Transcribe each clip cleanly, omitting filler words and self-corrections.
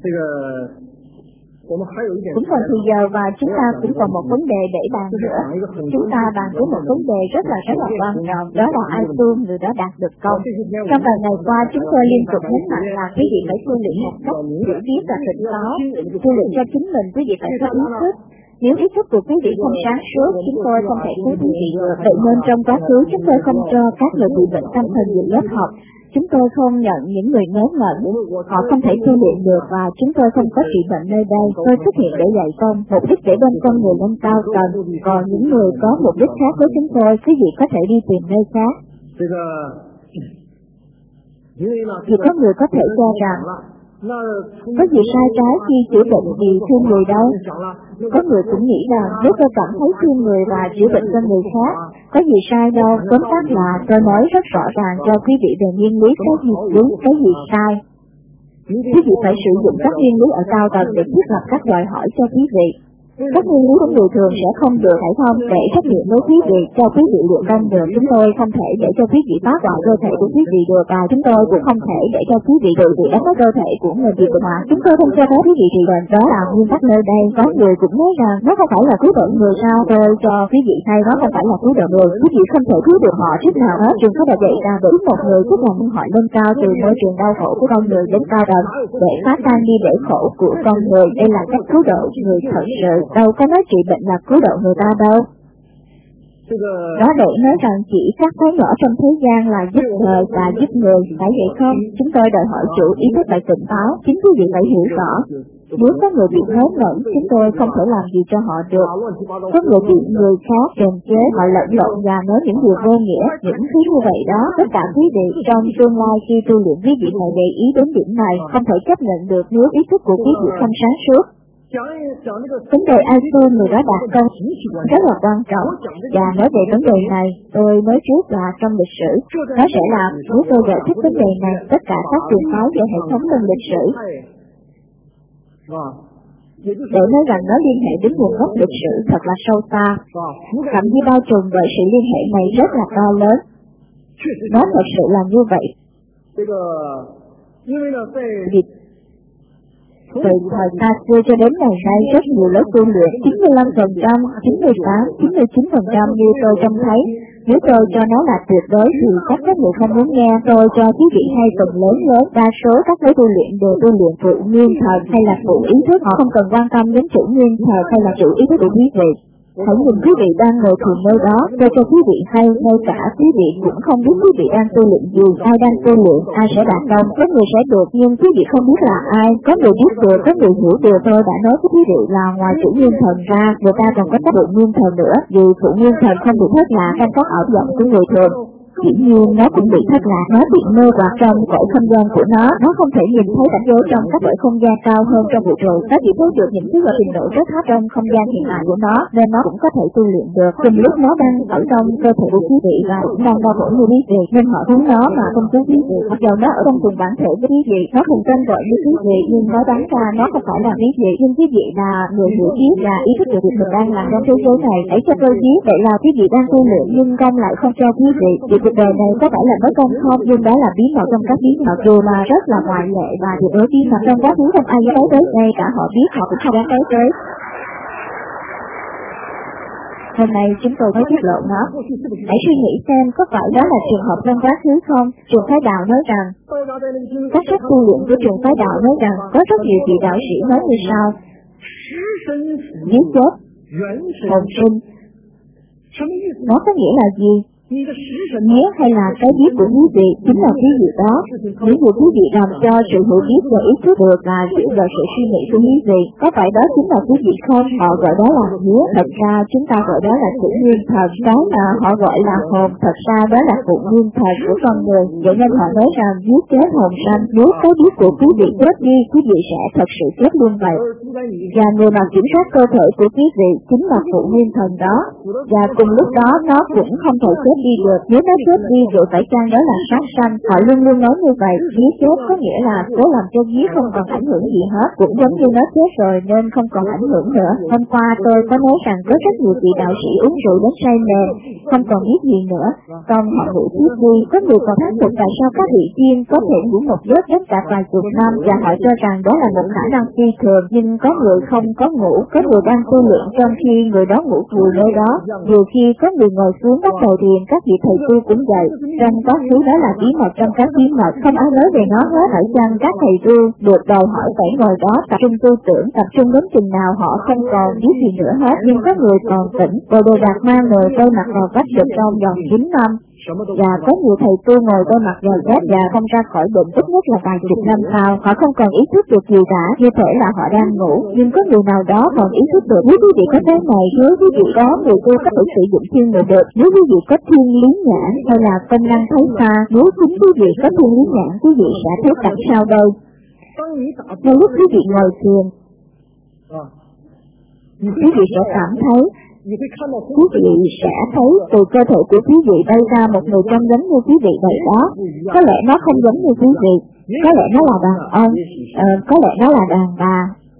Cũng còn thì giờ và chúng ta cũng còn một vấn đề để bàn nữa. Chúng ta bàn tới một vấn đề rất là quan trọng, đó là ai tu người đó đạt được công. Trong vài ngày qua chúng tôi liên tục nhấn mạnh là quý vị phải tu luyện một cách hiểu biết và tỉnh táo, tu luyện cho chính mình. Quý vị phải có ý thức. Nếu ý thức của quý vị không sáng suốt, chúng tôi không thể cứu quý vị được. Vậy nên trong quá khứ chúng tôi không cho các người bị bệnh tâm thần dự lớp học. Chúng tôi không nhận những người ngớ ngẩn, họ không thể tu luyện được và chúng tôi không có trị bệnh nơi đây. Tôi xuất hiện để dạy công, mục đích để bên con người lên cao tầng. Còn những người có mục đích khác với chúng tôi, quý vị có thể đi tìm nơi khác. Vì có người có thể cho rằng có gì sai trái khi chữa bệnh vì thương người đâu. Có người cũng nghĩ rằng nếu tôi cảm thấy thương người và chữa bệnh cho người khác, có gì sai đâu. Tóm tắt là tôi nói rất rõ ràng cho quý vị về nguyên lý cái gì đúng, cái gì sai. Quý vị phải sử dụng các nguyên lý ở cao tầng để thiết lập các đòi hỏi cho quý vị. Các nguyên lý của người thường sẽ không được, phải không? Để trách nhiệm với quý vị, cho quý vị luyện công được. Chúng tôi không thể để cho quý vị phá hoại cơ thể của quý vị được, và chúng tôi cũng không thể để cho quý vị tự đánh mất cơ thể của người bị bệnh. Chúng tôi không cho phép quý vị trị bệnh. Đó là nguyên tắc nơi đây. Có người cũng nói rằng nó không phải là cứu độ người sao? Tôi cho quý vị hay nó không phải là cứu độ người. Quý vị không thể cứu được họ trước nào hết. Trường có đã dạy ra để một người giúp làm họ lên cao từ môi trường đau khổ của con người đến cao tầng, để phá tan đi bể khổ của con người. Đây là cách cứu độ người thật sự. Đâu có nói trị bệnh là cứu độ người ta đâu. Đó để nói rằng chỉ các cái nhỏ trong thế gian là giúp đời và giúp người, phải vậy không? Chúng tôi đòi hỏi chủ ý thức phải tỉnh táo, chính quý vị phải hiểu rõ. Nếu có người bị ngớ ngẩn, chúng tôi không thể làm gì cho họ được. Có người bị người khác kềm chế, họ lẫn lộn và nói những điều vô nghĩa, những thứ như vậy đó. Tất cả quý vị trong tương lai khi tu luyện, quý vị phải để ý đến điểm này, không thể chấp nhận được nếu ý thức của quý vị không sáng suốt. Vấn đề ai tu người đó đạt công rất là quan trọng, và nói về vấn đề này tôi nói trước là trong lịch sử nó sẽ là nếu tôi giải thích vấn đề này tất cả các trường phái về hệ thống trong lịch sử, để nói rằng nó liên hệ đến nguồn gốc lịch sử thật là sâu xa, thậm chí bao trùm bởi sự liên hệ này rất là to lớn. Nó thật sự là như vậy. Từ thời xa xưa cho đến ngày nay rất nhiều lớp tu luyện, 95%, 98, 99% như tôi trông thấy. Nếu tôi cho nó là tuyệt đối thì chắc các người không muốn nghe. Tôi cho quý vị hay phần lớn, đa số các lối tu luyện đều tu luyện phụ nguyên thần hay là phụ ý thức. Họ không cần quan tâm đến chủ nguyên thần hay là chủ ý thức của quý vị. Hãy nhìn quý vị đang ngồi thiền nơi đó, tôi cho quý vị hay, ngay cả quý vị cũng không biết quý vị đang tu luyện gì, ai đang tu luyện, ai sẽ đạt công, có người sẽ được nhưng quý vị không biết là ai, có người biết được, có người hiểu được. Tôi đã nói với quý vị là ngoài chủ nguyên thần ra, người ta còn có tác dụng nguyên thần nữa, dù phụ nguyên thần không bị thất lạc trong các ảo vọng của người thường. Dĩ nhiên nó cũng bị thất lạc, nó bị mê hoặc trong cõi không gian của nó không thể nhìn thấy cảnh giới trong các cõi không gian cao hơn trong vũ trụ, nó chỉ thấy được những thứ ở trình độ rất thấp trong không gian hiện tại của nó, nên nó cũng có thể tu luyện được. Cùng lúc nó đang ở trong cơ thể của quý vị và cũng đang đau khổ như quý vị, nên họ muốn nó mà không cứu quý vị. Mặc dù nó ở trong cùng bản thể với quý vị, nó cùng tên gọi với quý vị, nhưng nó đáng ra nó không phải là quý vị. Nhưng quý vị là người hiểu biết và ý thức được việc mình đang làm trong thế giới này. Hãy cho tôi biết, vậy là quý vị đang tu luyện nhưng công lại không cho quý vị. Cuộc đời này có phải là nói công không, nhưng đó là bí mật trong các bí mật, dù là rất là ngoại lệ và tuyệt đối bí mật trong quá khứ không ai dám tới, ngay cả họ biết họ cũng không dám tới. Hôm nay chúng tôi mới tiết lộ nó. Hãy suy nghĩ xem có phải đó là trường hợp trong quá khứ không? Trường phái đạo nói rằng, các sách tu luyện của trường phái đạo nói rằng có rất nhiều vị đạo sĩ nói như sau: giết chết, hồn sinh. Nó có nghĩa là gì? Nghĩa hay là cái biết của quý vị chính là quý vị đó. Những điều quý vị làm cho sự hiểu biết và ý thức được là giữ vào sự suy nghĩ của quý vị. Có phải đó chính là quý vị không? Họ gọi đó là nghĩa, thật ra chúng ta gọi đó là sự nguyên thần. Cái mà họ gọi là hồn, thật ra đó là phụ nguyên thần của con người. Vậy nên họ nói rằng giết chết hồn sanh. Nếu cái biết của quý vị chết đi, quý vị sẽ thật sự chết luôn vậy. Và người mà kiểm soát cơ thể của quý vị chính là phụ nguyên thần đó. Và cùng lúc đó nó cũng không thể chết chết đi được. Nếu nó chết đi rồi phải chăng đó là sát sanh? Họ luôn luôn nói như vậy. Vía chết có nghĩa là cố làm cho vía không còn ảnh hưởng gì hết, cũng giống như nó chết rồi nên không còn ảnh hưởng nữa. Hôm qua tôi có nói rằng có rất nhiều vị đạo sĩ uống rượu đến say mềm, không còn biết gì nữa, còn họ ngủ tiếp đi. Có người còn thắc mắc tại sao các vị tiên có thể ngủ một giấc đến cả vài chục năm, và họ cho rằng đó là một khả năng phi thường. Nhưng có người không có ngủ, có người đang tu luyện trong khi người đó ngủ vùi nơi đó. Nhiều khi có người ngồi xuống bắt đầu thiền, các vị thầy tu cũng vậy. Trong quá khứ đó là bí mật trong các bí mật, không ai nói về nó hết. Phải chăng các thầy tu được đòi hỏi phải ngồi đó tập trung tư tưởng, tập trung đến chừng nào họ không còn biết gì nữa hết. Nhưng có người còn tỉnh, Bồ Đề Đạt Ma ngồi quay mặt vào vách được trong vòng 9 năm. Và có nhiều thầy tu ngồi quay mặt vào vách và không ra khỏi bệnh ít nhất là vài chục năm sau. Họ không còn ý thức được gì cả, như thể là họ đang ngủ. Nhưng có người nào đó còn ý thức được. Nếu quý vị có cái này, nếu quý vị có người tu có thể sử dụng thiên người được. Nếu quý vị có thiên lý nhãn hay là công năng thấy xa, nếu chính quý vị có thiên lý nhãn, quý vị sẽ thấy cảnh sau đây. Ngay lúc quý vị ngồi thiền, quý vị sẽ cảm thấy, quý vị sẽ thấy từ cơ thể của quý vị bay ra một người trông giống như quý vị vậy đó. Có lẽ nó không giống như quý vị, có lẽ nó là đàn ông, có lẽ nó là đàn bà.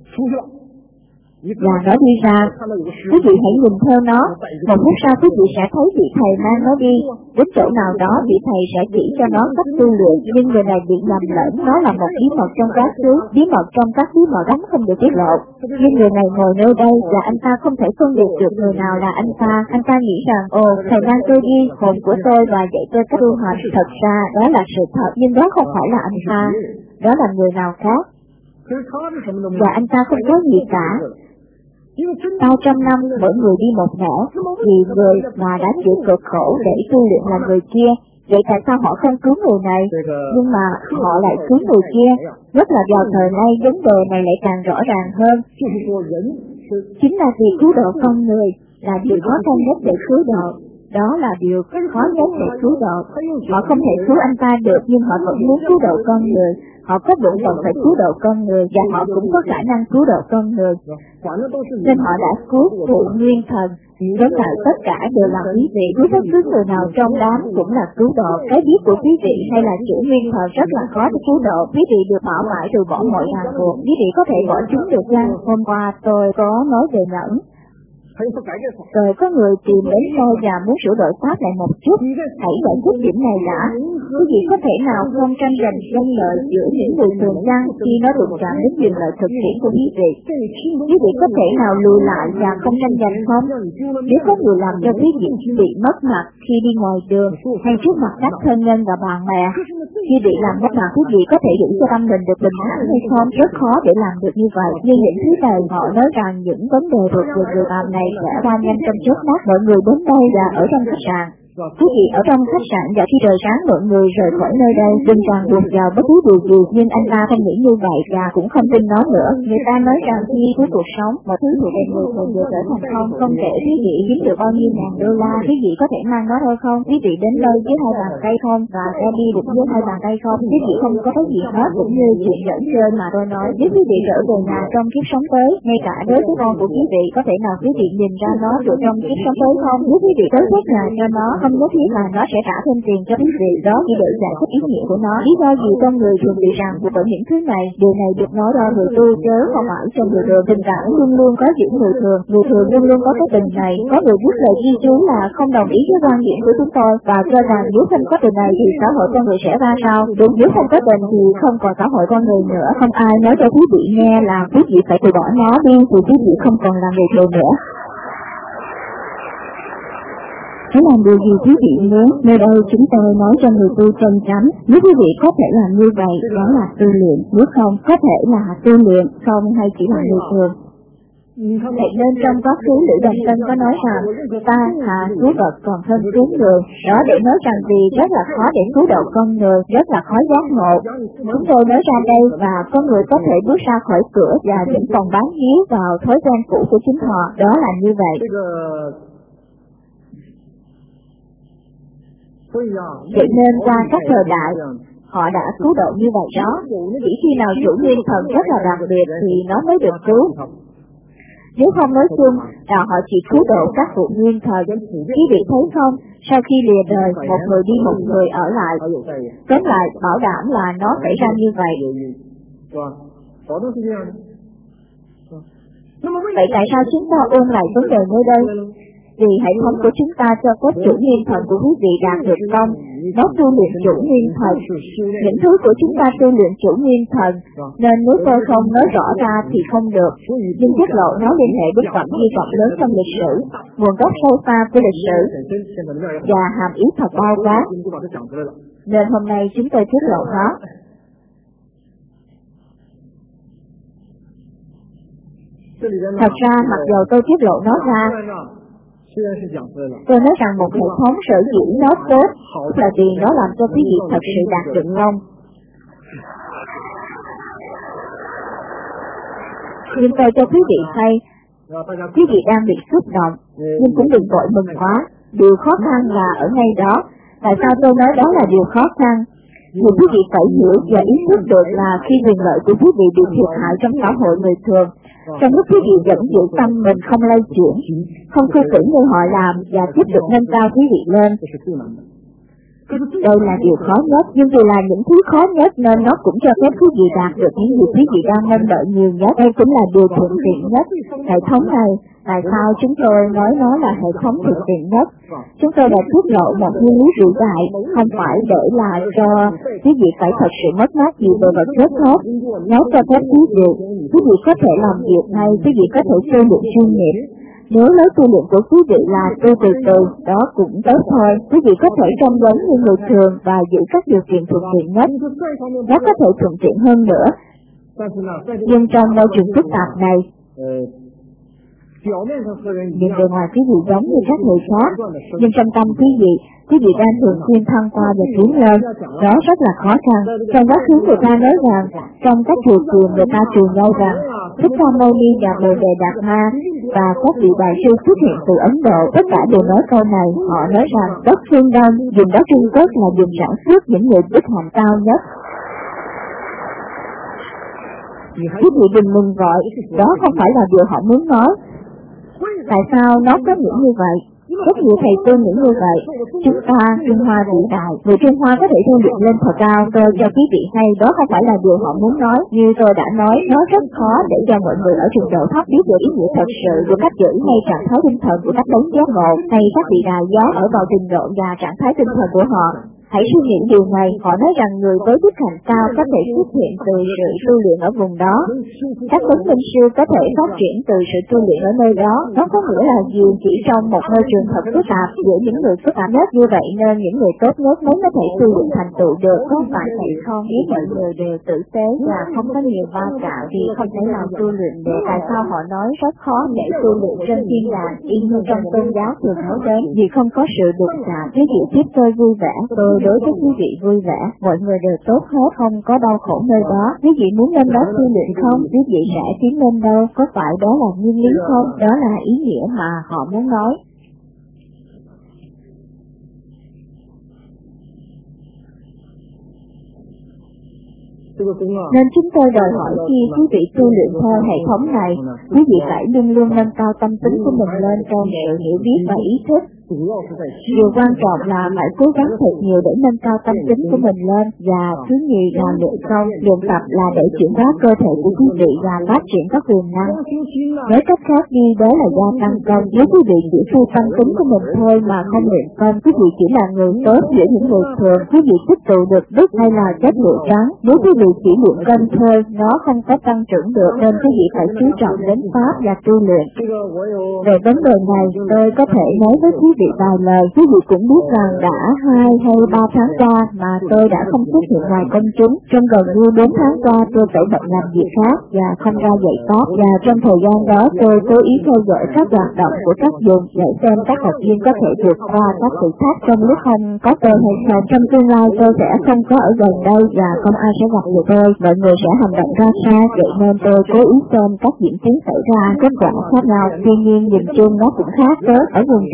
Và nó đi ra, quý vị hãy nhìn theo nó. Một phút sau quý vị sẽ thấy vị thầy mang nó đi. Đến chỗ nào đó vị thầy sẽ chỉ cho nó cách tu luyện, nhưng người này bị lầm lẫn, nó là một bí mật trong quá khứ, bí mật trong các bí mật đó không được tiết lộ. Nhưng người này ngồi nơi đây và anh ta không thể phân biệt được người nào là anh ta nghĩ rằng, ồ, thầy mang tôi đi, hồn của tôi và dạy tôi cách tu hành. Thật ra đó là sự thật, nhưng đó không phải là anh ta, đó là người nào khác. Và anh ta không có gì cả. Sau trăm năm, mỗi người đi một nẻo, vì người mà đã chịu cực khổ để tu luyện là người kia. Vậy tại sao họ không cứu người này, nhưng mà họ lại cứu người kia? Nhất là vào thời nay, vấn đề này lại càng rõ ràng hơn. Chính là vì cứu độ con người là điều khó khăn nhất để cứu độ. Đó là điều khó nhất để cứu độ. Họ không thể cứu anh ta được, nhưng họ vẫn muốn cứu độ con người. Họ có bổn phận phải cứu độ con người, và họ cũng có khả năng cứu độ con người. Nên họ đã cứu phụ nguyên thần. Với lại tất cả đều là quý vị, cứu bất cứ người nào trong đám cũng là cứu độ. Cái biết của quý vị hay là chữ nguyên thần rất là khó để cứu độ. Quý vị được bảo mãi từ bỏ mọi ràng buộc. Quý vị có thể bỏ chúng được chăng? Hôm qua tôi có nói về nhẫn. Rồi có người tìm đến tôi và muốn sửa đổi pháp lại một chút. Hãy giải quyết điểm này đã. Quý vị có thể nào không tranh giành danh lợi giữa những người thường chăng khi nó đụng chạm đến quyền lợi thực tiễn của quý vị? Quý vị có thể nào lùi lại và không tranh giành không? Nếu có người làm cho quý vị bị mất mặt khi đi ngoài đường hay trước mặt các thân nhân và bạn bè, khi bị làm mất mặt, quý vị có thể giữ cho tâm mình được bình thản hay không? Rất khó để làm được như vậy. Nhưng những thứ này họ nói rằng những vấn đề thuộc về người làm này sẽ qua nhanh trong chớp mắt. Mọi người đến đây và ở trong khách sạn. Quý vị ở trong khách sạn và khi trời sáng mọi người rời khỏi nơi đây, đừng ràng buộc vào bất cứ điều gì. Nhưng anh ta không nghĩ như vậy và cũng không tin nó nữa. Người ta nói rằng khi cuối cuộc sống, một thứ thuộc về người thường vừa trở thành không kể quý vị kiếm được bao nhiêu ngàn đô la, quý vị có thể mang nó thôi không? Quý vị đến đây với 2 bàn tay không và ra đi được với 2 bàn tay không? Quý vị không có cái gì hết, cũng như chuyện dẫn chơi mà tôi nói. Nếu quý vị trở về nhà trong kiếp sống tới, ngay cả đứa của con của quý vị, có thể nào quý vị nhìn ra nó được trong kiếp sống tới không? Nếu quý vị tới xét nhà cho nó, không nhất thiết là nó sẽ trả thêm tiền cho quý vị, đó chỉ để giải thích ý nghĩa của nó. Lý do gì con người thường bị ràng buộc bởi những thứ này? Điều này được nói ra người tu chớ không phải trong người thường. Tình cảm luôn luôn có giữa người thường luôn luôn có cái tình này. Có người viết lời ghi chú là không đồng ý với quan điểm của chúng tôi và cho rằng nếu không có tình này thì xã hội con người sẽ ra sao? Đúng, nếu không có tình thì không còn xã hội con người nữa. Không ai nói cho quý vị nghe là quý vị phải từ bỏ nó đi thì quý vị không còn là người thường nữa. Hãy làm điều gì quý vị muốn. Nơi đây chúng tôi nói cho người tu chân chánh. Nếu quý vị có thể làm như vậy, đó là tu luyện. Nếu không, có thể là tu luyện, không hay chỉ là người thường. Vậy nên trong quá khứ Lữ Đồng Tân có nói rằng ta hạ cứu vật còn hơn cứu người. Đó để nói rằng vì rất là khó để cứu độ con người, rất là khó giác ngộ. Chúng tôi nói ra đây và con người có thể bước ra khỏi cửa và vẫn còn bám víu vào thói quen cũ của chính họ. Đó là như vậy. Vậy nên qua các thời đại, họ đã cứu độ như vậy đó. Chỉ khi nào chủ nguyên thần rất là đặc biệt thì nó mới được cứu. Nếu không nói chung là họ chỉ cứu độ các phụ nguyên thần. Quý vị thấy không, Sau khi lìa đời, một người đi một người ở lại. Tóm lại, bảo đảm là nó xảy ra như vậy. Vậy tại sao chúng ta ôn lại vấn đề nơi đây? Vì hệ thống của chúng ta cho phép chủ nguyên thần của quý vị đạt được công, nó tu luyện chủ nguyên thần. Những thứ của chúng ta tu luyện chủ nguyên thần, nên nếu tôi không nói rõ ra thì không được. Nhưng tiết lộ nó liên hệ đến tầm hy vọng lớn trong lịch sử, nguồn gốc sâu xa của lịch sử, và hàm ý thật bao quát. Nên hôm nay chúng tôi tiết lộ nó. Thật ra, mặc dù tôi tiết lộ nó ra, tôi nói rằng một hệ thống sở dĩ nó tốt là vì nó làm cho quý vị thật sự đạt được công. Nhưng tôi cho quý vị hay, quý vị đang bị xúc động, nhưng cũng đừng vội mừng quá. Điều khó khăn là ở ngay đó. Tại sao tôi nói đó là điều khó khăn? Vì quý vị phải hiểu và ý thức được là khi quyền lợi của quý vị bị thiệt hại trong xã hội người thường, trong lúc quý vị vẫn giữ tâm mình không lay chuyển, không khơi tưởng như họ làm và tiếp tục nâng cao quý vị lên. Đây là điều khó nhất, nhưng vì là những thứ khó nhất nên nó cũng cho phép quý vị đạt được những gì quý vị đang mong đợi nhiều nhất. Đây cũng là điều thuận tiện nhất. Hệ thống này, tại sao chúng tôi nói nó là hệ thống thuận tiện nhất? Chúng tôi đã tiết lộ một nguyên lý vĩ đại, không phải để là cho quý vị phải thật sự mất mát gì về vật chất hết. Nó cho phép quý vị có thể làm việc này, quý vị có thể xây dựng chuyên nghiệp. Nếu lấy tu luyện của quý vị là tu từ từ, đó cũng tốt thôi. Quý vị có thể trông giống như người thường và giữ các điều kiện thuận tiện nhất. Nó có thể thuận tiện hơn nữa. Nhưng trong môi trường phức tạp này, nhìn bề ngoài quý vị giống như các người khác, nhưng trong tâm quý vị đang thường xuyên thăng qua và tiến lên. Đó rất là khó khăn. Trong quá khứ người ta nói rằng, trong các chùa chiền người ta truyền nhau rằng, Thích Ca Mâu Ni và Bồ Đề Đạt Ma và các vị đại sư xuất hiện từ Ấn Độ, tất cả đều nói câu này. Họ nói rằng đất phương Đông, vùng đất Trung Quốc là vùng sản xuất những người đức hạnh cao nhất. Quý vị đừng mừng vội, đó không phải là điều họ muốn nói. Tại sao nó có những như vậy? Rất nhiều thầy tu nghĩ như vậy. Chúng ta, Trung Hoa vĩ đại, người Trung Hoa có thể tu luyện lên thật cao. Tôi cho quý vị hay, đó không phải là điều họ muốn nói. Như tôi đã nói, nó rất khó để cho mọi người ở trình độ thấp biết được ý nghĩa thật sự của cách giữ ngay trạng thái tinh thần của cách đánh giác ngộ, hay các vị đại giáo ở vào trình độ và trạng thái tinh thần của họ. Hãy suy nghĩ điều này, họ nói rằng người với đức hạnh cao có thể xuất hiện từ sự tu luyện ở vùng đó. Các vấn minh sư có thể phát triển từ sự tu luyện ở nơi đó. Nó có nghĩa là gì? Chỉ trong một môi trường thật phức tạp giữa những người phức tạp nhất như vậy nên những người tốt nhất mới có thể tu luyện thành tựu được. Không phải vậy không? Nếu mọi người đều tử tế và không có nhiều va chạm thì không thể nào tu luyện được. Tại sao họ nói rất khó để tu luyện trên thiên đàng, y như trong tôn giáo thường nói đến? Vì không có sự đụng chạm. Quý vị tiếp tôi vui vẻ, tôi đối với quý vị vui vẻ, mọi người đều tốt hết, không có đau khổ nơi đó. Quý vị muốn lên đó tu luyện không? Quý vị sẽ tiến lên đâu? Có phải đó là nguyên lý không? Đó là ý nghĩa mà họ muốn nói. Nên chúng tôi đòi hỏi khi quý vị tu luyện theo hệ thống này, quý vị phải luôn luôn nâng cao tâm tính của mình lên trong sự hiểu biết và ý thức. Điều quan trọng là phải cố gắng thật nhiều để nâng cao tâm tính của mình lên, và thứ nhì là luyện công. Luyện tập là để chuyển hóa cơ thể của quý vị và phát triển các quyền năng. Nói cách khác đi, đó là gia tăng công. Nếu quý vị chỉ tu tâm tính của mình thôi mà không luyện công, quý vị chỉ là người tốt giữa những người thường. Quý vị tích tụ được đức hay là chất liệu trắng. Nếu quý vị chỉ luyện công thôi, nó không có tăng trưởng được, nên quý vị phải chú trọng đến pháp và tu luyện. Về vấn đề này, tôi có thể nói với quý vị vài lời. Quý vị cũng biết rằng đã 2 hay 3 tháng qua mà tôi đã không xuất hiện ngoài công chúng. Trong gần như 4 tháng qua tôi phải bận làm việc khác và không ra dạy pháp, và trong thời gian đó tôi cố ý theo dõi các hoạt động của các vùng để xem các học viên có thể vượt qua các thử thách trong lúc không có tôi hay không. Trong tương lai tôi sẽ không có ở gần đây và không ai sẽ gặp được tôi. Mọi người sẽ hành động ra sao, vậy nên tôi cố ý xem các diễn tiến xảy ra, kết quả khác nhau. Tuy nhiên nhìn chung nó cũng khác tốt. Ở vùng trường phương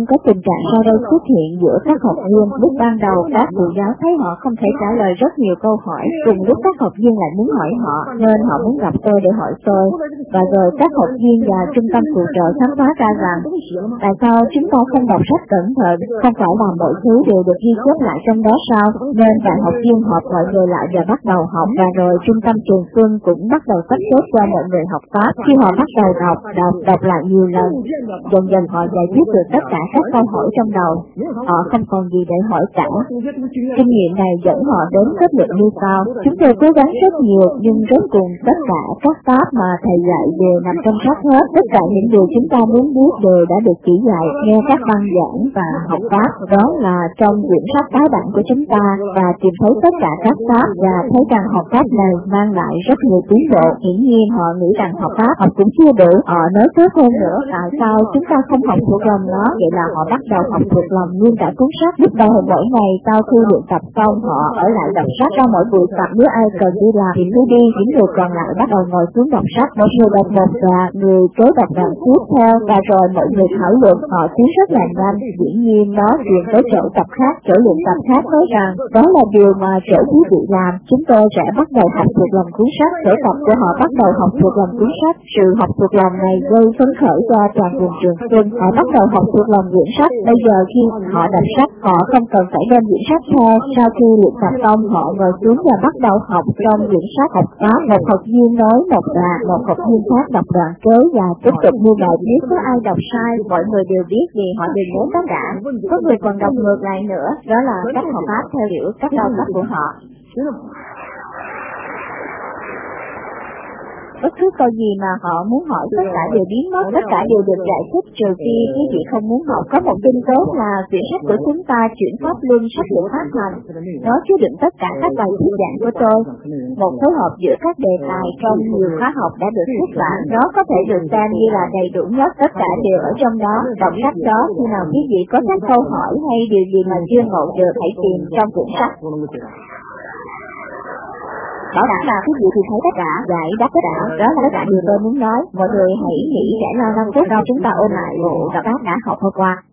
có tình trạng sau đây xuất hiện giữa các học viên. Lúc ban đầu các thầy giáo thấy họ không thể trả lời rất nhiều câu hỏi, cùng lúc các học viên lại muốn hỏi họ, nên họ muốn gặp tôi để hỏi tôi. Và rồi các học viên và trung tâm phụ trợ khám phá ra rằng tại sao chúng ta không đọc sách cẩn thận, không phải là mọi thứ đều được ghi chép lại trong đó sao? Nên vài học viên họp mọi người lại và bắt đầu học, và rồi trung tâm Trường Xuân cũng bắt đầu sắp xếp cho mọi người học Pháp. Khi họ bắt đầu đọc lại nhiều lần, dần dần họ giải quyết được tất cả các câu hỏi trong đầu. Họ không còn gì để hỏi cả. Kinh nghiệm này dẫn họ đến kết luận như sau: chúng tôi cố gắng rất nhiều, nhưng rốt cuộc tất cả các pháp mà thầy dạy đều nằm trong sách hết. Tất cả những điều chúng ta muốn biết đều đã được chỉ dạy, nghe các băng giảng và học pháp. Đó là trong quyển sách tái bản của chúng ta, và tìm thấy tất cả các pháp và thấy rằng học pháp này mang lại rất nhiều tiến bộ. Hiển nhiên họ nghĩ rằng học pháp học cũng chưa đủ. Họ nói tốt hơn nữa, tại sao chúng ta không học thuộc lòng nó? Vậy là họ bắt đầu học thuộc lòng nguyên cả cuốn sách. Lúc đầu mỗi ngày sau khi luyện tập xong, họ ở lại đọc sách. Sau mỗi buổi tập, nếu ai cần đi làm thì cứ đi, những người còn lại bắt đầu ngồi xuống đọc sách. Một người đọc một đoạn, người kế đọc đoạn tiếp theo, và rồi mọi người thảo luận. Họ tiến rất là nhanh. Dĩ nhiên nó chuyển tới chỗ tập khác, chỗ luyện tập khác, nói rằng đó là điều mà chỗ quý vị làm. Chúng tôi sẽ bắt đầu học thuộc lòng cuốn sách. Chỗ tập của họ bắt đầu học thuộc lòng cuốn sách. Sự học thuộc lòng này gây phấn khởi cho toàn vùng Trường Xuân. Họ bắt đầu học thuộc lòng quyển sách. Bây giờ khi họ đọc sách, họ không cần phải đem quyển sách theo. Sau khi luyện tập xong, họ ngồi xuống và bắt đầu học trong quyển sách học pháp. Một học viên nói một đoạn, một học viên khác đọc đoạn kế, và tiếp tục như vậy. Nếu có ai đọc sai, mọi người đều biết vì họ đều nhớ tất cả. Có người còn đọc ngược lại nữa. Đó là cách học pháp theo kiểu cách đọc sách của họ. Bất cứ câu gì mà họ muốn hỏi, tất cả đều biến mất, tất cả đều được giải thích, trừ khi quý vị không muốn học. Có một tin tốt là quyển sách của chúng ta chuyển pháp luân sách được phát hành. Nó chứa đựng tất cả các bài thuyết giảng của tôi. Một phối hợp giữa các đề tài trong nhiều khóa học đã được xuất bản. Nó có thể được xem như là đầy đủ nhất, tất cả đều ở trong đó. Đọc sách đó, khi nào quý vị có các câu hỏi hay điều gì mà chưa ngộ được, hãy tìm trong quyển sách. Bảo đảm là quý vị thì thấy tất cả, giải đáp tất cả. Đó là tất cả điều tôi muốn nói. Mọi người hãy nghĩ sẽ lo 5 phút cho chúng ta ôn lại bộ đọc đã học hôm qua.